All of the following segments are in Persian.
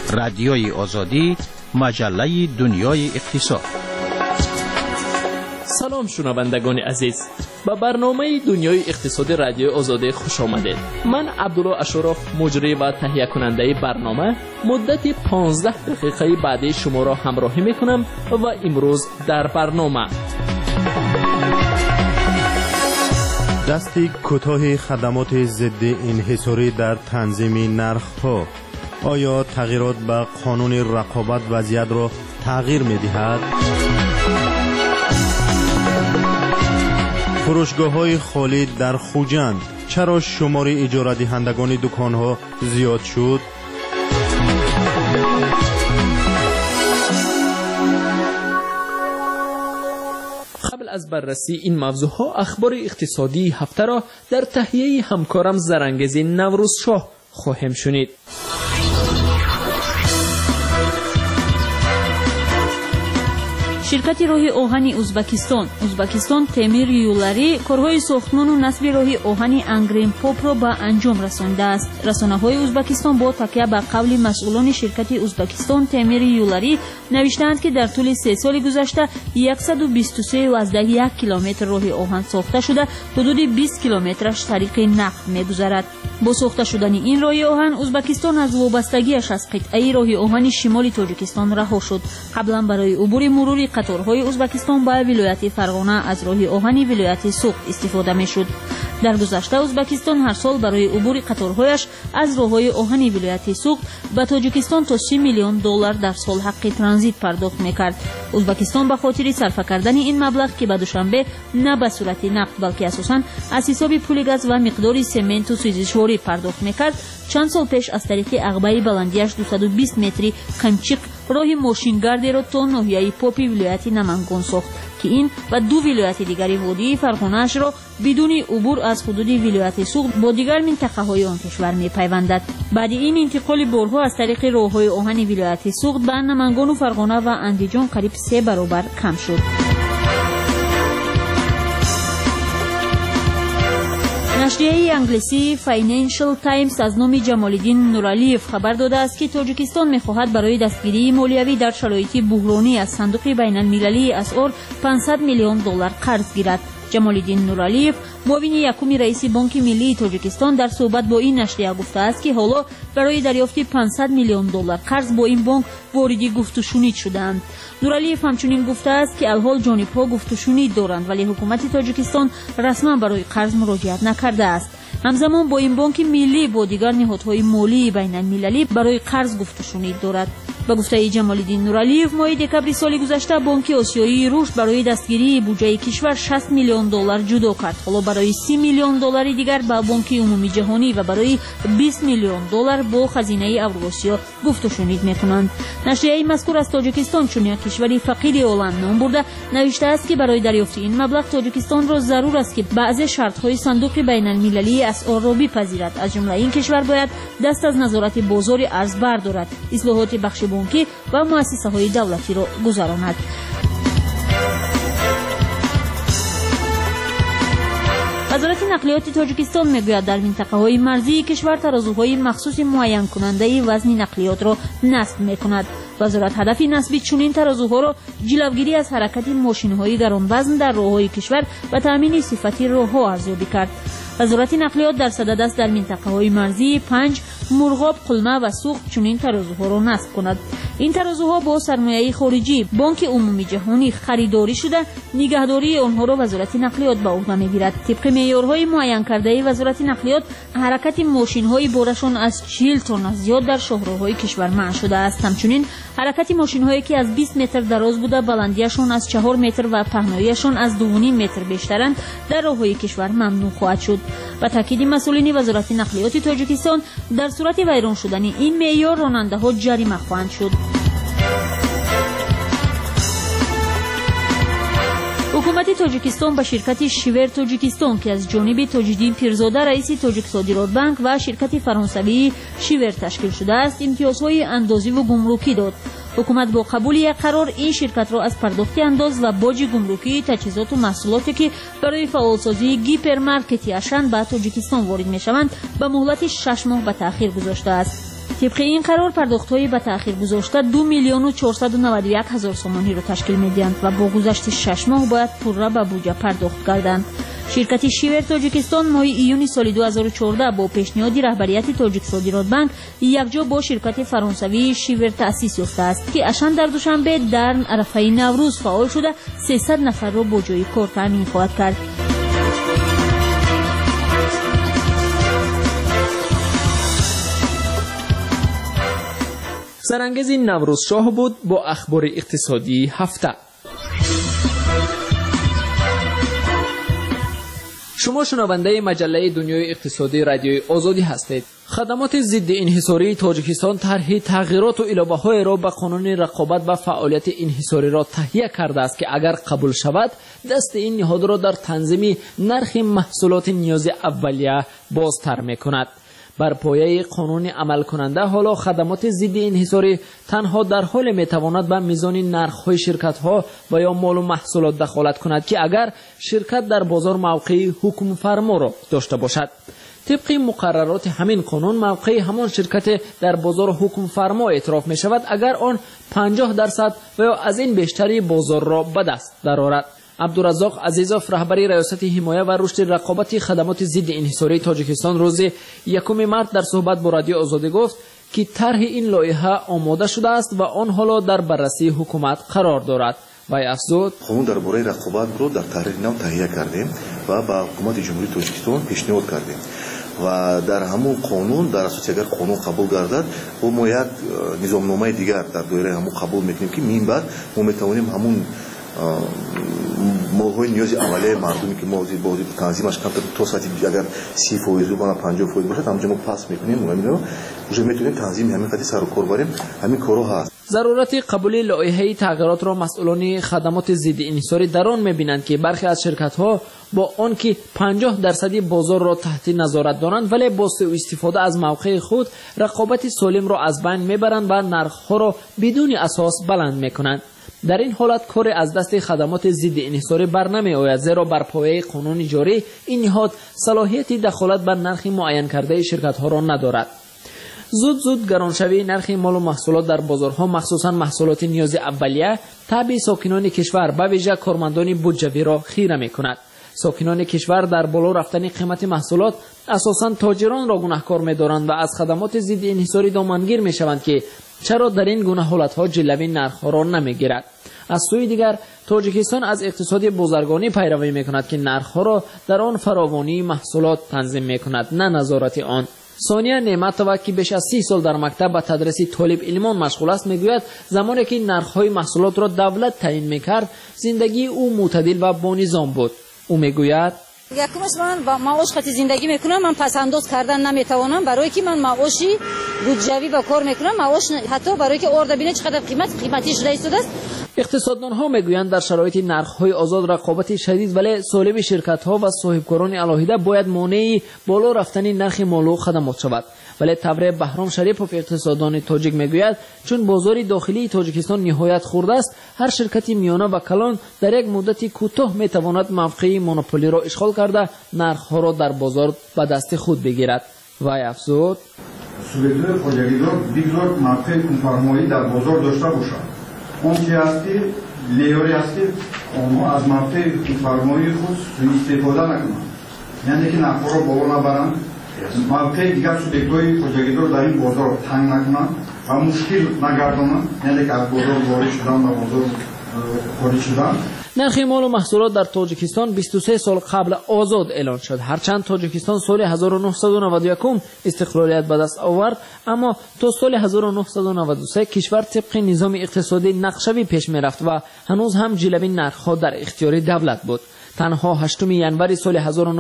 رادیوی آزادی، مجله دنیای اقتصاد. سلام شنوندگان عزیز، به برنامه دنیای اقتصاد رادیو آزادی خوش آمدید. من عبدالله اشرف، مجری و تهیه کننده برنامه، مدت 15 دقیقه بعدی شما را همراهی میکنم و امروز در برنامه دستی کوتاه خدمات ضد انحصاری در تنظیم نرخ‌ها. آیا تغییرات به قانون رقابت وضعیت را تغییر می‌دهد؟ فروشگاه‌های خالی در خوجند، چرا شمار اجاره دهندگان دکان‌ها زیاد شد؟ قبل از بررسی این موضوعها اخبار اقتصادی هفته را در تهیه همکارم زرنگزی نوروز شاه خواهیم شنید. شرکت راه آهن ازبکستان تعمیر یولری کارهای ساختمان و نصب راه آهن انگرین پاپ را به انجام رسانده است. رسانه‌های ازبکستان با تکیه بر قول مسئولان شرکت ازبکستان تعمیر یولری نوشتند که در طول 3 سال گذشته 123.1 کیلومتر راه آهن ساخته شده، حدود 20 کیلومترش طریق نقل می‌گذرد. با ساخته شدن این راه آهن ازبکستان از وابستگیش از قطعه راه آهن شمال تاجیکستان رها شد. قبلا برای عبور مروری قطارهای ازبکستان به ولایت فرغانه از راه آهن ولایت سوق استفاده می‌شد. در گذشته ازبکستان هر سال برای عبور قطارهایش از راههای آهن ولایت سوق به تاجیکستان تا 30 میلیون دلار در سال حق ترانزیت پرداخت می‌کرد. ازبکستان به خاطر صرف کردن این مبلغ که به دوشنبه نه به صورت نقد بلکه اساساً از حساب پول گاز و مقدار سمنت و سوزشواری پرداخت می‌کرد، چند سال پیش از طریق عقبه بلندیش 220 متری قمچیق راه ماشینگردی را تا ناحیه پاپی ولایت نمنگان ساخت که این و 2 ولایت دیگری وادی فرغانه‌اش را بدون عبور از حدود ولایت سوق با دیگر منطقه‌های آن کشور می‌پیوندد. بعد این انتقال بارها از طریق راه‌های آهن ولایت سوق به نمنگان و فرغانه و اندیجان قریب 3 برابر کم شد. نشریه انگلیسی فاینانشل تایمز از نام جمال‌الدین نورعلیف خبر داده است که تاجیکستان می‌خواهد برای دستگیری مالیوی در شرایط بحرانی از صندوق بین‌المللی اسعار 500 میلیون دلار قرض گیرد. جمال‌الدین نورعلیف معاون یکم رئیس بانک ملی تاجیکستان در صحبت با این نشریه گفته است که حالا برای دریافت 500 میلیون دلار قرض با این بانک وارد گفت و شنید شدند. نورعلیف همچنین گفته است که الحال جانب‌ها گفت و شنید دارند ولی حکومت تاجیکستان رسما برای قرض مراجعت نکرده است. همزمان با این بانک ملی با دیگر نهادهای مالی بین‌المللی برای قرض گفت و شنید دارد. به گفته جمال‌الدین نورعلیف ماه دکمبر سال گذشته بانک آسیایی رشد برای دستگیری بودجه کشور 60 میلیون دلار جدا کرد. حالا برای 30 میلیون دلار دیگر با بانک عمومی جهانی و برای 20 میلیون دلار با خزینه اوراسیا گفت و شنید می‌کنند. نشریه مذکور از تاجیکستان چون یک کشور فقیر عالم نام برده نوشته است که برای دریافت این مبلغ تاجیکستان را ضرور است که بعضی شرط‌های صندوق بین‌المللی اسعار را بپذیرد. از جمله این کشور باید دست از نظارت بازار ارز بردارد، اصلاحات بخش بانکی و مؤسسه‌های دولتی را گذراند. وزارت نقلیات تاجیکستان میگوید در منطقه‌های مرزی کشور ترازوهای مخصوص معین کننده وزن نقلیات را نصب می‌کند. وزارت هدف نصب چنین ترازوها را جلوگیری از حرکت ماشین‌های گرانوزن در راه‌های کشور و تامین صفتی راه‌ها ارزیابی کرد. وزارت نقلیات در صدد است در منطقه‌های مرزی 5 مرغاب، قلمه و سوق چنین ترازوها را نصب کند. این ترازوها با سرمایه خارجی بانک عمومی جهانی خریداری شده، نگهداری آنها را وزارت نقلیات به عهده می‌گیرد. طبق معیارهای معین کرده وزارت نقلیات حرکت ماشین‌های بارشان از 40 تن زیاد در شاهراه‌های کشور منع شده است. همچنین حرکت ماشین‌هایی که از 20 متر دراز بوده بلندیشان از 4 متر و پهناییشان از 2.5 متر بیشترند در راه‌های کشور ممنوع خواهد شد. و تاکید مسئولین وزارت نقلیات تاجیکستان در صورت ویران شدن این معیار راننده‌ها جریمه خواهند شد. حکومت تاجیکستان به شرکت شیور تاجیکستان که از جانب تاج‌الدین پیرزاده رئیس تاجیک صادرات بانک و شرکت فرانسوی شیور تشکیل شده است امتیازهای اندازی و گمرکی داد. حکومت با قبول یک قرار این شرکت را از پرداخت انداز و باج گمرکی تجهیزات و محصولاتی که برای فعالسازی گیپرمارکتی اشن به تاجیکستان وارد می‌شوند به مهلت 6 ماه به تأخیر گذاشته است. طبق این قرار پرداخت‌های به تأخیر گذاشته 2,491,000 سومانی را تشکیل می‌دهند و با گذشت 6 ماه باید پورا به بودجه پرداخت گردند. شرکت شیور تاجیکستان ماه ایون سال 2014 با پیشنهاد رهبریت تاجیک صادرات بانک یکجا با شرکت فرانسوی شیور تأسیس یافته است که اشان در دوشنبه در عرفه نوروز فعال شده 300 نفر را با جای کار تامین خواهد کرد. سرانگیز نوروز شاه بود با اخبار اقتصادی هفته. شما شنونده مجله دنیای اقتصادی رادیوی آزادی هستید. خدمات ضد انحصاری تاجیکستان طرح تغییرات و اضافه‌های را به قانون رقابت و فعالیت انحصاری را تهیه کرده است که اگر قبول شود دست این نهاد را در تنظیم نرخ محصولات نیاز اولیه بازتر می‌کند. بر پایه قانون عمل کننده حالا خدمات ضد انحصاری تنها در حال میتواند به میزان نرخ‌های شرکت‌ها و یا مال و محصولات دخالت کند که اگر شرکت در بازار موقع حکم فرما را داشته باشد. طبق مقررات همین قانون موقع همان شرکت در بازار حکم فرما اعتراف می شود اگر آن 50% و یا از این بیشتری بازار را به دست درآورد. عبدالرزاق عزیزوف رهبری ریاست حمایه و رشد رقابت خدمات ضد انحصاری تاجیکستان روز 1 مارس در صحبت با رادیو آزادی گفت که طرح این لایحه آماده شده است و آن حالا در بررسی حکومت قرار دارد. و افزود قانون درباره رقابت رو در طرح نو تهیه کردیم و با حکومت جمهوری تاجیکستان پیشنهاد کردیم و در همون قانون در اساس اگر قانون قبول گردد و ما یک نظامنامه دیگر در دایره همون قبول میکنیم که این بعد ما میتوانیم همون مال‌های نیاز اولیه مردمی که ما با تنظیمش کمتر تا ساعتی اگر 30% و 50% باشه همونجا ما پاس میکنیم و میتونیم تنظیم همین قضیه سر و کار بریم. همین کارها هست. ضرورت قبول لایحه تغییرات را مسئولان خدمات ضد انحصاری در آن می‌بینند که برخی از شرکت‌ها با آنکه 50% بازار را تحت نظارت دارند ولی با سوء استفاده از موقع خود رقابت سالم را از بین میبرند و نرخ‌ها را بدون اساس بلند میکنند. در این حالت کار از دست خدمات ضد انحصاری برنمی آید زیرا بر پایه قانون جاری این نهاد صلاحیت دخالت بر نرخ معین کرده شرکت‌ها را ندارد. زود گرانشوی نرخ مال و محصولات در بازارها مخصوصا محصولات نیاز اولیه تبع ساکنان کشور به ویژه کارمندان بودجوی را خیره می‌کند. ساکنان کشور در بالا رفتن قیمت محصولات اساساً تاجران را گناهکار می‌دارند و از خدمات ضد انحصاری دامنگیر می‌شوند که چرا در این گونه حالت‌ها جلوی نرخ‌ها را نمی‌گیرد. از سوی دیگر تاجیکستان از اقتصاد بازرگانی پیروی می‌کند که نرخ‌ها را در آن فراوانی محصولات تنظیم می‌کند نه نظارت آن. ثانیه نعمتова که بیش از 30 سال در مکتب به تدریس طالب علمان مشغول است میگوید زمانی که نرخ‌های محصولات را دولت تعیین می‌کرد زندگی او معتدل و با نظام بود. او میگوید یکمش من با معاش خاطر زندگی میکنم، من پس انداز کردن نمیتوانم برای که من معاشی بودجوی با کار میکنم، معاش حتی برای که ارده بینه چقدر قیمتیش رئیس است. اقتصاددانها میگویند در شرایط نرخ‌های آزاد رقابت شدید ولی سالم شرکت‌ها و صاحبکاران علاهیده باید مانع بالا رفتن نرخ مال و خدمات شود. ولی تبر بهرام شریفوف اقتصاددان تاجیک میگوید چون بازار داخلی تاجیکستان نهایت خرد است هر شرکت میانه و کلان در یک مدت کوتاه میتواند موقع مونوپولی را اشغال کرده نرخ‌ها را در بازار به دست خود بگیرد. و افزود سوبیکت‌های خودجویدار بگذار موقع کنفرمایی در بازار داشته باشد. اون که هستی لیوری هستی اونها از موقع کنفرمایی خود سوء استفاده نکنند، یعنی که نرخ‌ها را بالا نبرند، موقع دیگر سوبیکت‌های خودجویدار در این بازار تنگ نکنند و مشکل نگردانند، یعنی که از بازار وارد شدن و بازار خارج شدن. نرخ مال و محصولات در تاجیکستان 23 سال قبل آزاد اعلان شد. هرچند تاجیکستان سال 1991 استقلالیت به دست آورد اما تا سال 1993 کشور طبق نظام اقتصادی نقشه‌ای پیش می‌رفت و هنوز هم جلوی نرخ‌ها در اختیار دولت بود. تنها 8 ژانویه سال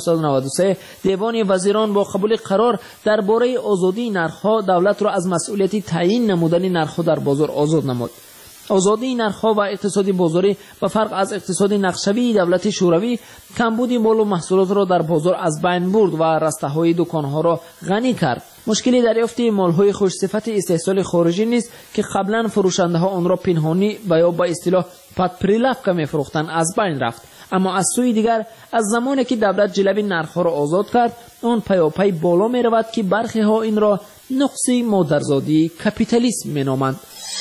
1993 دیوان وزیران با قبول قرار درباره آزادی نرخ‌ها دولت را از مسئولیت تعیین نمودن نرخ‌ها در بازار آزاد نمود. آزادی نرخ‌ها و اقتصادی بازاری به فرق از اقتصاد نقشه‌ای دولت شوروی کمبود مال و محصولات را در بازار از بین برد و رسته‌های دکان‌ها را غنی کرد. مشکل دریافت مال‌های خوش صفت استحصال خارجی نیست که قبلا فروشنده‌ها آن را پنهانی و یا به اصطلاح پدپریلافکا می‌فروختند از بین رفت. اما از سوی دیگر از زمانی که دولت جلب نرخ‌ها را آزاد کرد آن پیاپی بالا می‌رود که برخی‌ها این را نقص مادرزادی کپیتالیسم می‌نامند.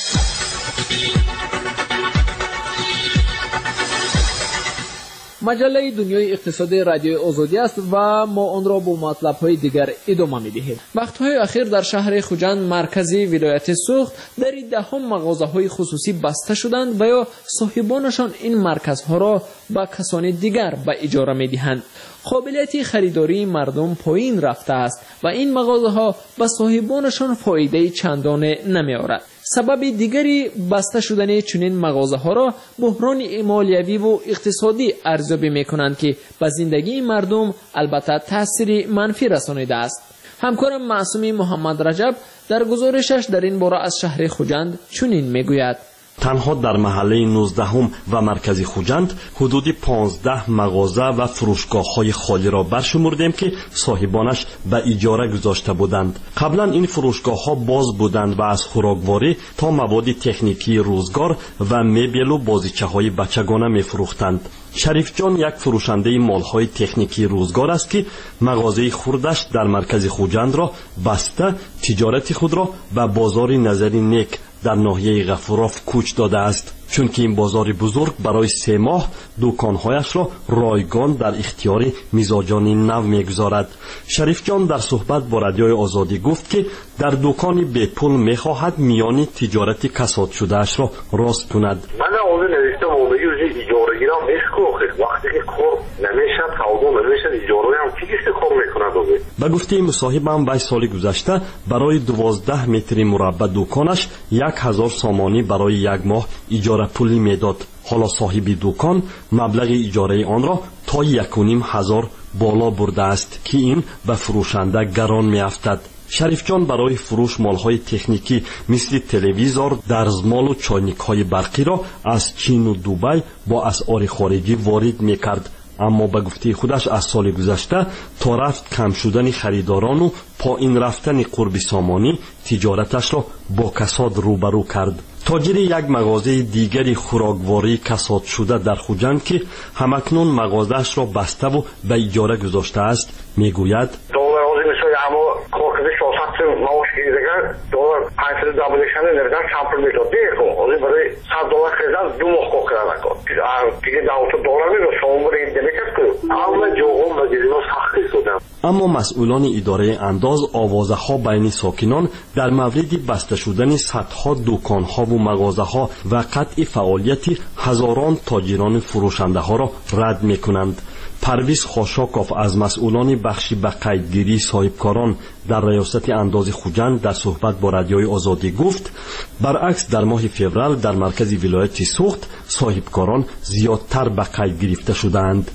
مجله دنیای اقتصادی رادیوی آزادی است و ما آن را با مطلب‌های دیگر ادامه می‌دهیم. وقت‌های اخیر در شهر خوجند مرکزی ولایت سوخت در ده‌ها مغازه‌های خصوصی بسته شدند و یا صاحبانشان این مرکزها را به کسان دیگر به اجاره می‌دهند. قابلیت خریداری مردم پایین رفته است و این مغازه‌ها به صاحبانشان فایده چندانه نمی‌آورد. سبب دیگری بسته شدن چنین مغازه‌ها را بحران مالیوی و اقتصادی ارزیابی می‌کنند که به زندگی مردم البته تأثیر منفی رسانیده است. همکارم معصومی محمد رجب در گزارشش در این باره از شهر خوجند چنین می‌گوید: تنها در محله 19 و مرکزی خوجند حدود 15 مغازه و فروشگاه‌های خالی را برشمردیم که صاحبانش به اجاره گذاشته بودند. قبلا این فروشگاه‌ها باز بودند و از خوراکواری تا مواد تکنیکی روزگار و مبل و بازیچه‌های بچگانه می‌فروختند. شریف جان یک فروشنده مال‌های تکنیکی روزگار است که مغازه خردش در مرکز خوجند را بسته تجارت خود را به بازار نظری نیک در ناحیه غفوراف کوچ داده است، چون که این بازار بزرگ برای 3 ماه دکانهایش را رایگان در اختیار مزاجان نو میگذارد. شریف جان در صحبت با رادیوی آزادی گفت که در دکانی به پول میخواهد میان تجارت کساد شده اش را راست کند. من اون نوشتم اومدی اجاره گیرم اسکو وقتی که کار نمیشد قبول نمیشد اجاره هم چیزی کار میکند. به گفته مصاحبم وی سال گذشته برای 12 متر مربع دکانش 1000 سامانی برای 1 ماه اجاره پولی میداد. حالا صاحب دکان مبلغ اجاره آن را تا 1500 بالا برده است که این به فروشنده گران میافتد. شریف جان برای فروش مالهای تکنیکی مثل تلویزور، دستمال و چاینک‌های برقی را از چین و دبی با اسعار خارجی وارد میکرد. اما به گفته خودش از سال گذشته تا رفت کم شدن خریداران و پایین رفتن قرب سامانی تجارتش را با کساد روبرو کرد. تاجر یک مغازه دیگری خوراکواری کساد شده در خوجند که همکنون مغازه‌اش را بسته و به اجاره گذاشته است میگوید: maaş gidiyor, dolar aynı dableşanı nereden şampır mıydı? Değil mi? O zaman böyle $100 kızdan dumok kokarak o. Çünkü $6 mıydı? Sonunda demek ki ama çoğun vaziyetimiz hakkı sodan. اما مسئولان اداره انداز آوازه‌ها بین ساکنان در مورد بسته شدن صدها دکان‌ها و مغازه‌ها و قطع فعالیت هزاران تاجران فروشنده‌ها را رد می‌کنند. پرویز خاشاکوف از مسئولان بخشی به قیدگیری صاحبکاران در ریاست انداز خوجند در صحبت با رادیوی آزادی گفت: برعکس در ماه فوریه در مرکز ولایت سوخت صاحبکاران زیادتر به قید گرفته شدند.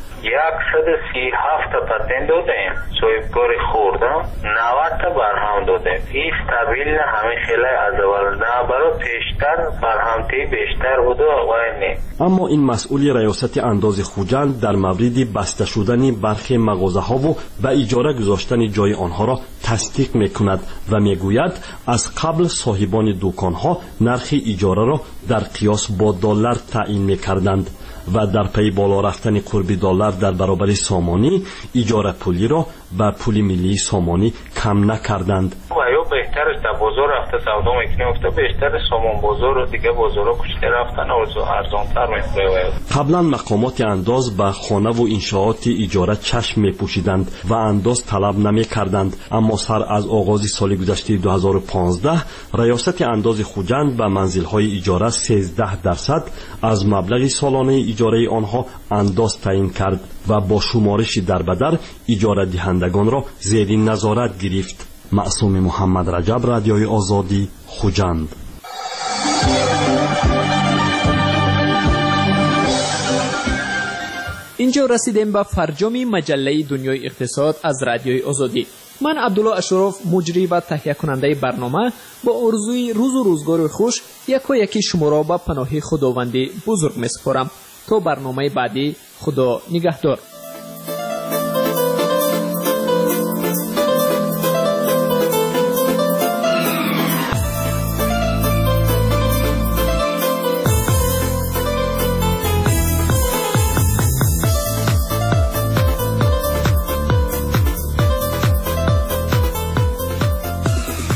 137 تا پتنت دادیم، صاحبکاری خوردم 90 تا برهم دادیم. این استابیل همه خیلی از اول نه برای پیشتر برهمتی بیشتر بود و نه. اما این مسئول ریاست انداز خوجند در مورد بسته شدن برخی مغازه‌ها و به اجاره گذاشتن جای آنها را تصدیق می‌کند و می‌گوید از قبل صاحبان دکان‌ها نرخ اجاره را در قیاس با دلار تعیین می‌کردند و در پی بالا رفتن قرب دلار در برابر سامانی اجاره پولی را به پول ملی سامانی کم نکردند. بهتر است در بازار رفته سودا میکنه افته بهتر سامان بازار و دیگه بازارا کوچته رفتن ارزانتر میشه. قبلا مقامات انداز به خانه و انشاءات اجاره چشم میپوشیدند و انداز طلب نمیکردند، اما سر از آغاز سال گذشته 2015 ریاست انداز خوجند به منزل‌های اجاره 13% از مبلغ سالانه اجاره آنها انداز تعیین کرد و با شمارش دربدر اجاره دهندگان را زیر نظارت گرفت. معصوم محمد رجب، رادیوی آزادی، خوجند. اینجا رسیدیم به فرجام مجله دنیای اقتصاد از رادیوی آزادی. من عبدالله اشرف مجری و تهیه کننده برنامه با آرزوی روز و روزگار خوش یکی شما را به پناه خداوند بزرگ میسپارم. تا برنامه بعدی، خدا نگهدار.